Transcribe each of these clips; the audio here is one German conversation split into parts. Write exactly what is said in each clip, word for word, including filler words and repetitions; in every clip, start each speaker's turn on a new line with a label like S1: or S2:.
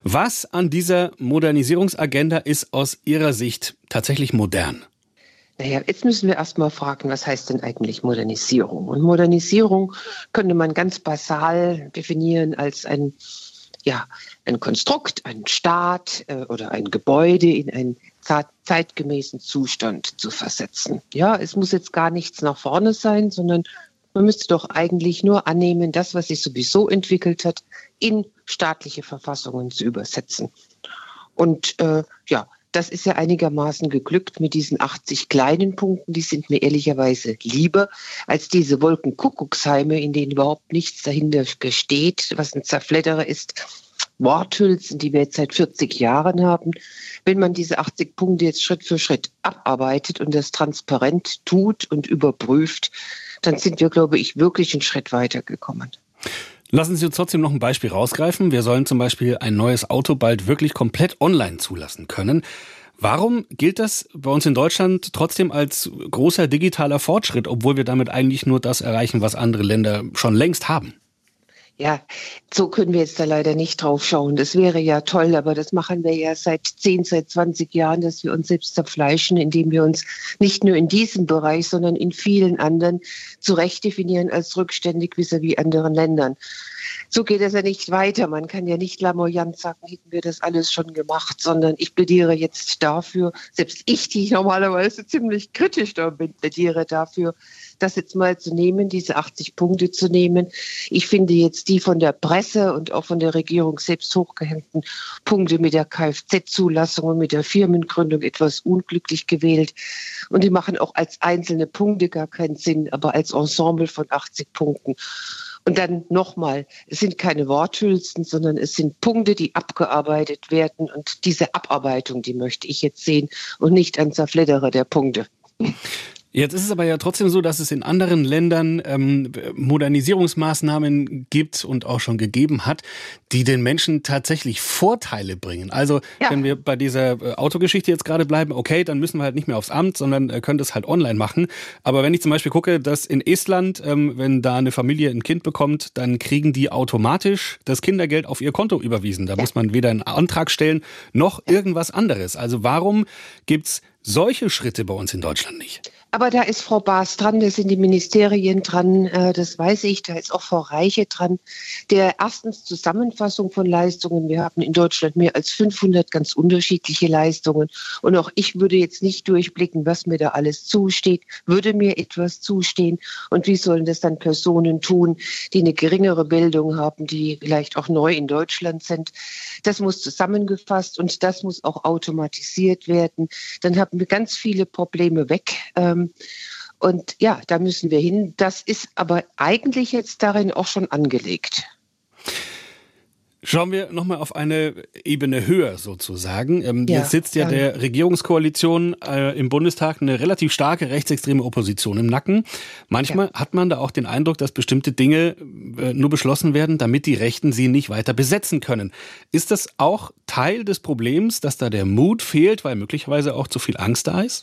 S1: Was an dieser Modernisierungsagenda ist aus Ihrer Sicht tatsächlich modern?
S2: Naja, jetzt müssen wir erst mal fragen, was heißt denn eigentlich Modernisierung? Und Modernisierung könnte man ganz basal definieren als ein, ja, ein Konstrukt, ein Staat äh, oder ein Gebäude in einen zeitgemäßen Zustand zu versetzen. Ja, es muss jetzt gar nichts nach vorne sein, sondern man müsste doch eigentlich nur annehmen, das, was sich sowieso entwickelt hat, in staatliche Verfassungen zu übersetzen. Und äh, ja, das ist ja einigermaßen geglückt mit diesen achtzig kleinen Punkten. Die sind mir ehrlicherweise lieber als diese Wolkenkuckucksheime, in denen überhaupt nichts dahinter steht, was ein Zerfledderer ist. Worthülsen, die wir jetzt seit vierzig Jahren haben. Wenn man diese achtzig Punkte jetzt Schritt für Schritt abarbeitet und das transparent tut und überprüft, dann sind wir, glaube ich, wirklich einen Schritt weitergekommen.
S1: Lassen Sie uns trotzdem noch ein Beispiel rausgreifen. Wir sollen zum Beispiel ein neues Auto bald wirklich komplett online zulassen können. Warum gilt das bei uns in Deutschland trotzdem als großer digitaler Fortschritt, obwohl wir damit eigentlich nur das erreichen, was andere Länder schon längst haben?
S2: Ja, so können wir jetzt da leider nicht drauf schauen. Das wäre ja toll, aber das machen wir ja seit zehn, seit zwanzig Jahren, dass wir uns selbst zerfleischen, indem wir uns nicht nur in diesem Bereich, sondern in vielen anderen zurecht definieren als rückständig vis-à-vis anderen Ländern. So geht es ja nicht weiter. Man kann ja nicht lamoyant sagen, hätten wir das alles schon gemacht, sondern ich plädiere jetzt dafür, selbst ich, die normalerweise ziemlich kritisch da bin, plädiere dafür, das jetzt mal zu nehmen, diese achtzig Punkte zu nehmen. Ich finde jetzt die von der Presse und auch von der Regierung selbst hochgehängten Punkte mit der Kfz-Zulassung und mit der Firmengründung etwas unglücklich gewählt. Und die machen auch als einzelne Punkte gar keinen Sinn, aber als Ensemble von achtzig Punkten. Und dann nochmal, es sind keine Worthülsen, sondern es sind Punkte, die abgearbeitet werden. Und diese Abarbeitung, die möchte ich jetzt sehen und nicht ein Zerfledderer der Punkte.
S1: Jetzt ist es aber ja trotzdem so, dass es in anderen Ländern ähm, Modernisierungsmaßnahmen gibt und auch schon gegeben hat, die den Menschen tatsächlich Vorteile bringen. Also ja. Wenn wir bei dieser äh, Autogeschichte jetzt gerade bleiben, okay, dann müssen wir halt nicht mehr aufs Amt, sondern äh, können das halt online machen. Aber wenn ich zum Beispiel gucke, dass in Estland, ähm, wenn da eine Familie ein Kind bekommt, dann kriegen die automatisch das Kindergeld auf ihr Konto überwiesen. Da ja. muss man weder einen Antrag stellen, noch ja. irgendwas anderes. Also warum gibt's solche Schritte bei uns in Deutschland nicht?
S2: Aber da ist Frau Baas dran, da sind die Ministerien dran, das weiß ich, da ist auch Frau Reiche dran. Der erstens Zusammenfassung von Leistungen. Wir haben in Deutschland mehr als fünfhundert ganz unterschiedliche Leistungen. Und auch ich würde jetzt nicht durchblicken, was mir da alles zusteht. Würde mir etwas zustehen? Und wie sollen das dann Personen tun, die eine geringere Bildung haben, die vielleicht auch neu in Deutschland sind? Das muss zusammengefasst und das muss auch automatisiert werden. Dann haben wir ganz viele Probleme weg. Und ja, da müssen wir hin. Das ist aber eigentlich jetzt darin auch schon angelegt.
S1: Schauen wir nochmal auf eine Ebene höher sozusagen. Ähm,
S2: ja,
S1: jetzt sitzt ja
S2: gerne.
S1: der Regierungskoalition äh, im Bundestag eine relativ starke rechtsextreme Opposition im Nacken. Manchmal ja. hat man da auch den Eindruck, dass bestimmte Dinge äh, nur beschlossen werden, damit die Rechten sie nicht weiter besetzen können. Ist das auch Teil des Problems, dass da der Mut fehlt, weil möglicherweise auch zu viel Angst da ist?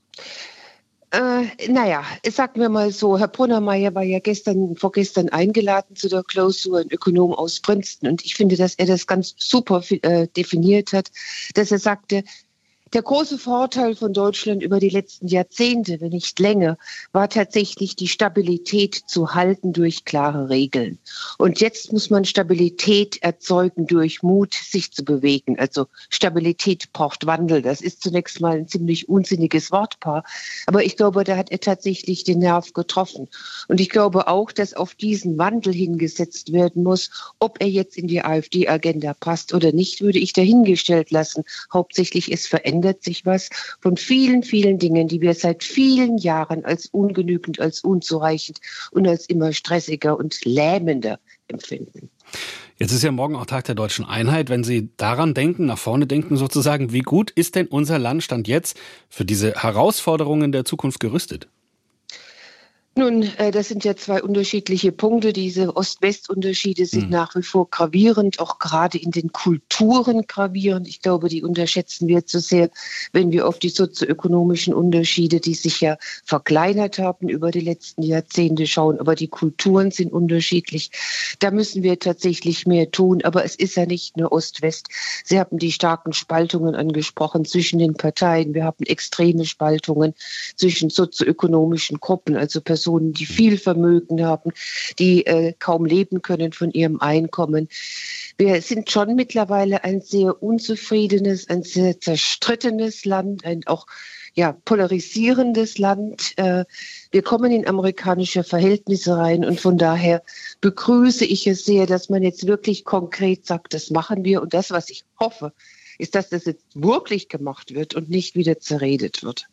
S2: Äh, naja, sagen wir mal so, Herr Brunnermeier war ja gestern, vorgestern eingeladen zu der Klausur, ein Ökonom aus Princeton. Und ich finde, dass er das ganz super äh, definiert hat, dass er sagte, der große Vorteil von Deutschland über die letzten Jahrzehnte, wenn nicht länger, war tatsächlich die Stabilität zu halten durch klare Regeln. Und jetzt muss man Stabilität erzeugen durch Mut, sich zu bewegen. Also Stabilität braucht Wandel. Das ist zunächst mal ein ziemlich unsinniges Wortpaar. Aber ich glaube, da hat er tatsächlich den Nerv getroffen. Und ich glaube auch, dass auf diesen Wandel hingesetzt werden muss. Ob er jetzt in die AfD-Agenda passt oder nicht, würde ich dahingestellt lassen. Hauptsächlich ist verändert sich was von vielen, vielen Dingen, die wir seit vielen Jahren als ungenügend, als unzureichend und als immer stressiger und lähmender empfinden.
S1: Jetzt ist ja morgen auch Tag der Deutschen Einheit. Wenn Sie daran denken, nach vorne denken sozusagen, wie gut ist denn unser Land Stand jetzt für diese Herausforderungen der Zukunft gerüstet?
S2: Nun, äh, das sind ja zwei unterschiedliche Punkte. Diese Ost-West-Unterschiede sind mhm. nach wie vor gravierend, auch gerade in den Kulturen gravierend. Ich glaube, die unterschätzen wir zu sehr, wenn wir auf die sozioökonomischen Unterschiede, die sich ja verkleinert haben über die letzten Jahrzehnte schauen. Aber die Kulturen sind unterschiedlich. Da müssen wir tatsächlich mehr tun. Aber es ist ja nicht nur Ost-West. Sie haben die starken Spaltungen angesprochen zwischen den Parteien. Wir haben extreme Spaltungen zwischen sozioökonomischen Gruppen, also Personen, Personen, die viel Vermögen haben, die äh, kaum leben können von ihrem Einkommen. Wir sind schon mittlerweile ein sehr unzufriedenes, ein sehr zerstrittenes Land, ein auch ja, polarisierendes Land. Äh, wir kommen in amerikanische Verhältnisse rein und von daher begrüße ich es sehr, dass man jetzt wirklich konkret sagt, das machen wir. Und das, was ich hoffe, ist, dass das jetzt wirklich gemacht wird und nicht wieder zerredet wird.